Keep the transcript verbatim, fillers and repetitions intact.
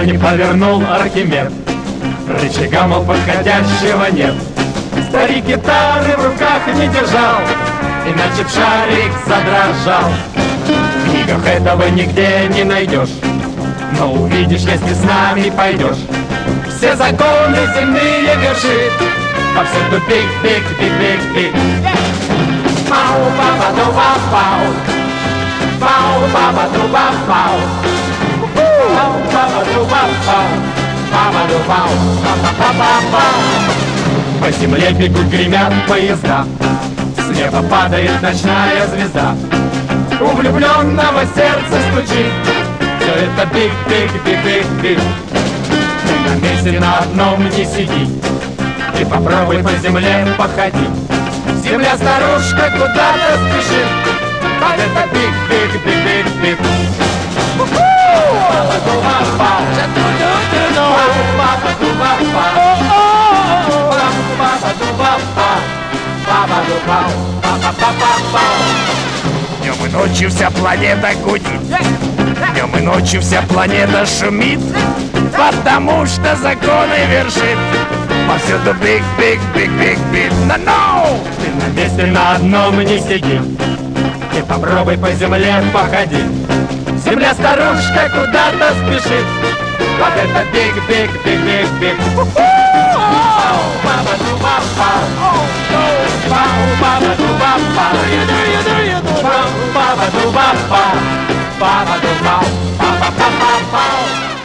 не повернул Архимед, рычага, мол, подходящего нет. Старик гитары в руках не держал, иначе б шарик задрожал. В книгах этого нигде не найдешь, но увидишь, если с нами пойдешь. Все законы земные вершит, повсюду биг-биг-биг-биг-биг. Пау-па-па-ду-па-пау, пау-па-па-ду-па-пау, пау-па-па-ду-па-пау, па-па-ду-пау, па-па-па-па-пау. По земле бегут, гремят поезда, с неба падает ночная звезда. У влюбленного сердце стучит, все это биг-биг-биг-биг-биг. Ты на месте на одном не сиди, ты попробуй по земле походи. Земля старушка куда-то спешит, под это биг-биг-биг-биг-биг. Папа-ду-папа, папа-ду-папа, папа-ду-папа, папа-ду-папа, папа-папа. Днем и ночью вся планета гудит, днем и ночью вся планета шумит, потому что законы вершит повсюду биг-биг-биг-биг-биг. Но no! Ты на месте на одном не сиди, ты попробуй по земле походи. Земля старушка куда-то спешит, под это биг-биг-биг-биг-биг. Папа-ду-папа, папа-ду-папа, папа-ду-папа, папа-ду-папа, папа-ду-папа.